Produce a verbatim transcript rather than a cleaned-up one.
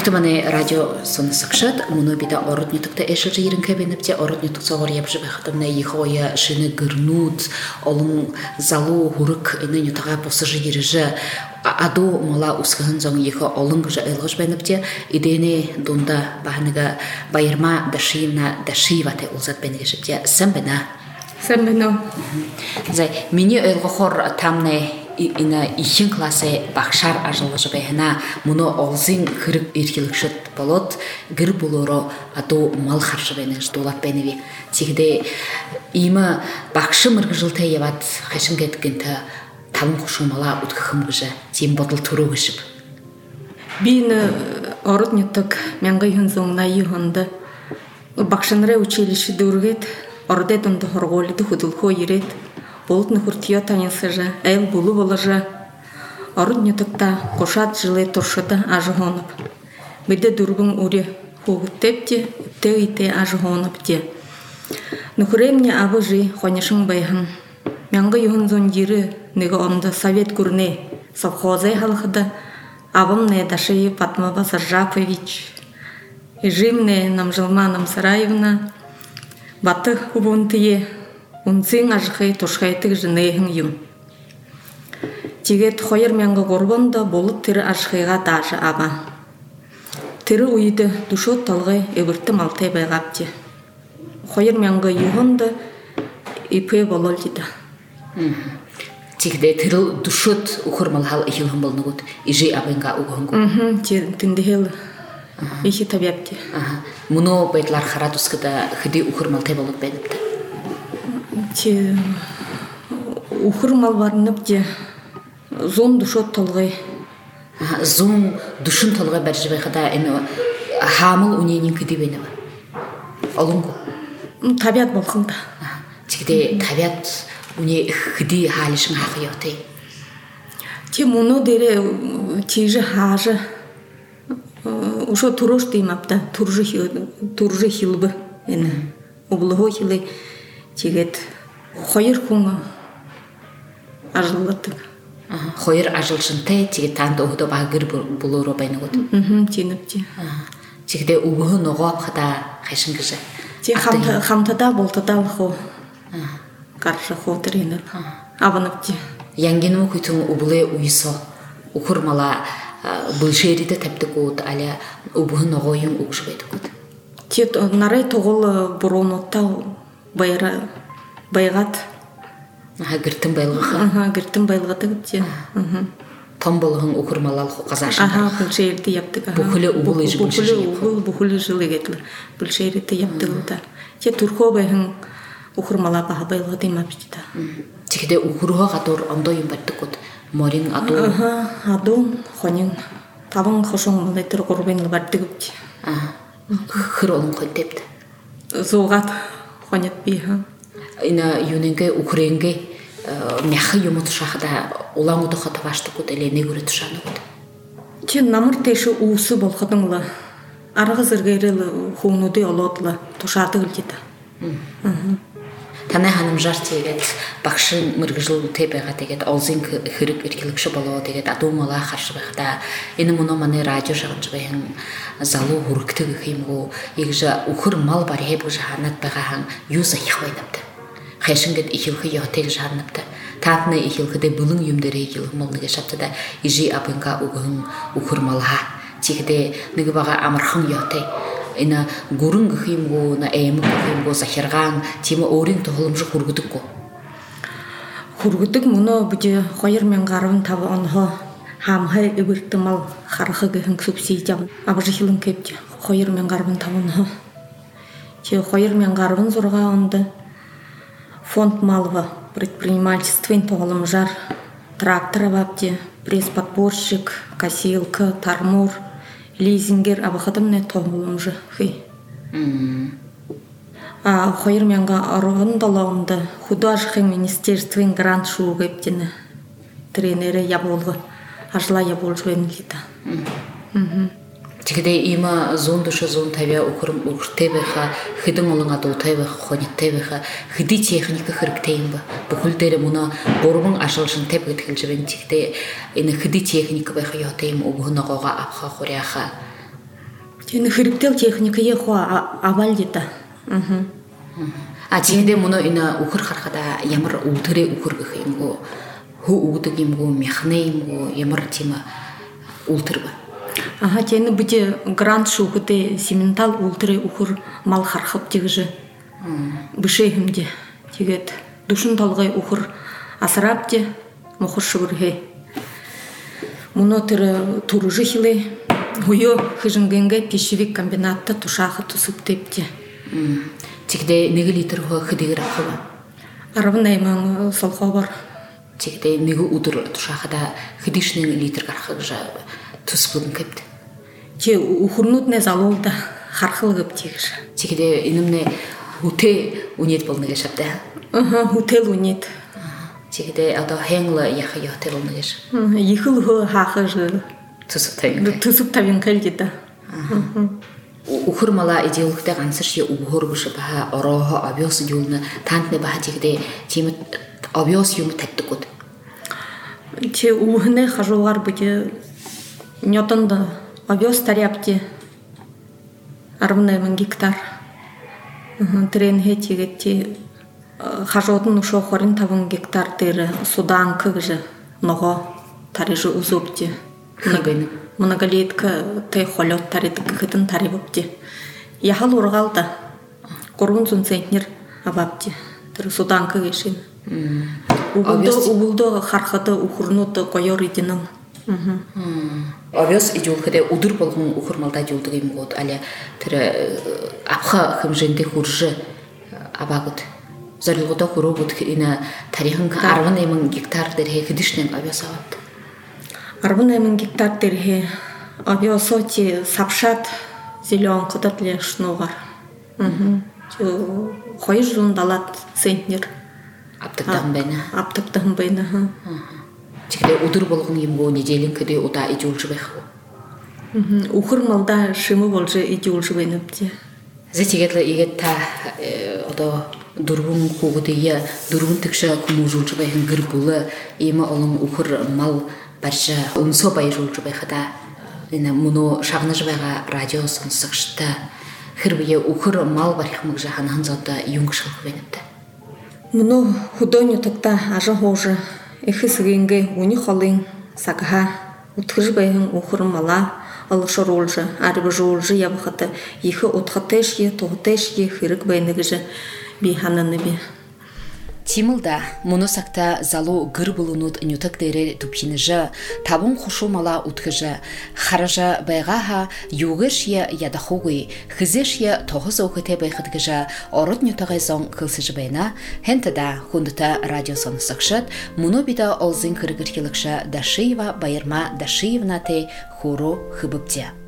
Нутамане радио сонасакшат, монобида ороднютукта эшелжи иринкебенепте ороднютук согор ябжыбе хатамна ихоя шины гырнут, олун залу хурык эне нютага посажи ирже аду мала ускахын зон ихо олун гыжа элгыш бенепте идене дунда бахныга байырма дашиевна дашиевате улзат бенегешепте сэмбена. Сэмбена. Зай, мини элгохор тамне ина ичин классе бахшар ажылыжы бэхна муно олзин хырык ирхилыкшыт болот гыр булоро аду мал харшы бэнеш долат бэневи тигде има бахшы мыргыжылты ебат хашым кеткенті табын құшумала уткхым гыжы тим ботыл туру гышып бин оротнюток мянга юнзоңна юханды бахшынре училище дургет ордетонды хорголиды худылхо ирет болтны хуртия танысыжы, әйл булу болыжы. Оруднютыкта қошат жылы тұршыды ажығонып. Біді дұрбың ұре хуғыттепте, үпте-үйте ажығонып-те. Нүхіремне абы жи қонешың байхын. Мянғы юхын зондирі неге онды совет күрне совхозай халқыды. Абымне Даши Патмаба Саржапович. Ижимне Намжылма Намсараевна. Баты хубунтые. Унцин ажхай тошхайтык жынайхын юм. Тигет хойыр мянга горбонда болыт тирі ажхайға дажы аба. Тирі уйды душот талғай эбірті малтай байгапте. Хойыр мянга юғында ипе болол дида. Тигде тирі душот ухырмалхал ихилхын болны гуд, ижи абынға уғын гуд. Тіндігел ихи табиапте. Муно байтлар харатускыда хыди ухырмалтай болуд бәніпті. Те ухыр малбарынып те зон душот толғай. Зон душын толғай бәржі байқада хамыл уненің кіді бені ба? Олыңғы? Табиат болғында. Тегде табиат уне кіді халишың хақы еутай? Те мұны дере тежі хажы ұшо тұрош деймапта тұржы хилбі. Облығы хилы тегет хойыр күңі ажылдық. Хойыр ажылшынтай тегет таңды ұғыды бағыр бұлыры байны ғыд? Теніпте. Тегде ұғығын ұғап қада қайшын кіжі? Те қамтада болтада ұғы қаршы қотыр еніп, абыныпте. Янгенімі күйтің ұбылы ұйысо, ұқырмала бұлшереді тәпті көд, әлі ұбығын ұғойын ұғышы байды көд? Те нарай тоғылы бұронотта байра байгат. Аха, гіртін байлығы? Аха, гіртін байлығы дегітте. Том болығын ұқырмалал қоқазашын? Аха, бүлшейірді яптық. Бұхылы ұбылы жылы епі? Бұхылы жылы кетілі. Бүлшейірді яптық. Те тұрқо байғын ұқырмала баға байлығы деймапшыда. Тегде ұқырға қатор ондойын бәрді көд? Морин аду? Аха, аду, қонин. Табын қошың малайтыр құрбайнылы бәрді көпте. Хыр олың қойд депті? Зоғат қонет бейхі. Ина юненге укренге мяхы юмы тұшақыда олаң ұды қаты башты көд, әлі не көрі тұшаны көд? Тен намыр теші уысы болқыдыңлы. Арғы зіргейлі хуынуды олотлы тұшарды үлдеді. Тана ханым жар тегет, бақшын мұргыжыл тепеға тегет, олзин хырық үркелікші болуы тегет, адумала қаршы бәқіда. Ені мұны маны радио жағыншы бәйін залу ғұрықтығы қимғу, егіжі ұқыр мал бар ебі жағанат бәғаң юза иқвайнапты. Қайшынгет ихилхы еғатек жағанапты. Татны ихилхыды бұлың юмдері ихилхы молныға шапты да, ижи абынға ұғын ұқыр малға. Тегде нүгі баға амырхын еғатек. Ина гурын гхимгу, на эймы гхимгу, захирган, тема орин тоғылымжы хургудық ко? Хургудық мұны бүде қойыр мен ғарвын табы онғы хамхай үбірті мал қарықы гхим субсидиям. Абыжы хилын кепте қойыр мен ғарвын табы онғы. Те қойыр мен ғарвын зорға онды фонд малва, предпринимательство тоғылымжар, трактор абапте, пресс-подборщик, косилка, тармур, лизингер абахатымне тоғылымжы хый. Хойыр менға арығын далауында художественный министерствен грант шуы көптені тренері яболғы, ажыла яболжы өңілді. Тегде има зон душа зон тавя укрым уктебеха хидым олыңа долтайбеха хонеттебеха хиди техника хырктеймба бухулдере муна борбун ашылшын тепгет хилжебен тегде ини хиди техника беха ятейм убунагога апха хоряха Тені хириктел техника ехуа авальдита. А тегде мұны үні ұқыр қарқада ямыр ұлтыре ұқыр ғымғы, ху ұғыды ғымғы, мехне ғымғы, ямыр тема ұлтыр ба? Ага, тені бүте грант шуғыды сементал ұлтыре ұқыр мал қарқып тегіжі. Бішейгімде тегет душын талғай ұқыр асырапте мұқыр шыбырғай. Мұны түрі тұрыжы хилы, ғойо хыжынгенге пешевик комбинатта тұшағы тұсып тепте. Тегде неге литр ғо қыдығыр ақы ба? Арабын әйман солға бар. Тегде неге ұдыр тұшағыда қыдышның литр қарқы жа тұспылын көпті? Те ұқырнут залолда қарқыл көп тегір. Тегде інімне хуте унет болныға шапты? Хутел унет. Тегде ада хеңлі яқы яқтел болныға шап? Ехыл ғы хақы жы. Тұсып тавин кәл? Тұсып тавин кәл деді. Ухыр мала идеологта гансырши угур бышы баха ороха абиос юлны тантне баха тегде тимит абиос юм таттыкут. Те ухне хажулар бите ньотонда абиос таряпте арвны мың гектар. Трен хетиге те хажотын ушо хорин тавын гектар тер судан кыгжы ного тарижы узупте. Многолетка те холот тарит кытын тарибопте. Яхал ургалда. Коргун зун центнер абапте. Тер судан кыгешин. Убулдо убулдо хархата ухурнута койор идинам. Авиас идеологте удур болгон ухурмалда жолдугым гот але тер апха хымженде хуржы абагыт. Зарылгота хуробут ина тарихын арван эмин гектар дерге кидишнен авиас абапты. Арван эмин гектар дерге авиасоти сапшат зелен кыдат лешнугар. Хойж зун далат центнер. Аптыктан бейна. Аптыктан бейна. Тегде удур болгон емго неделин кыды ота идеолжы бэху. Ухыр малда шымы болжы идеолжы бейнапте. Зетегетлі егетта ода дурбун хугудыя дурбун тыкша кумужулжы бэхин гырбулы ема олың ухыр мал баржа унсо байжулжы бэхада мұны шағны жыбайға радио сонсықшыта хырбые ухыр мал барих жа ханхан зода юнгшылық беніпті. Мұны худоню тыкта ажы хожы эхі сігенге уни холын сағыға утхыж бэхин ухыр мала алышыр олжы, арбы жолжы ябықыты ехі отхатешке, тоғытешке хырық бәйнігіжі бейхананы бе. Тимылда, мұны сақта залу гыр бұлынуд нютық дәрі түпхініжі, табын құшу мала ұтқыжы, қаража байғаға юғышия ядақуғый, хызышия тоғыз оқыте байқыдғыжы, орыт нютығай зоң қылсыжы байна, хентіда хундыта радио соны сақшыд, мұны бида олзын кіргір келікші Дашиева Байырма Дашиевна те хуру хыбыпте.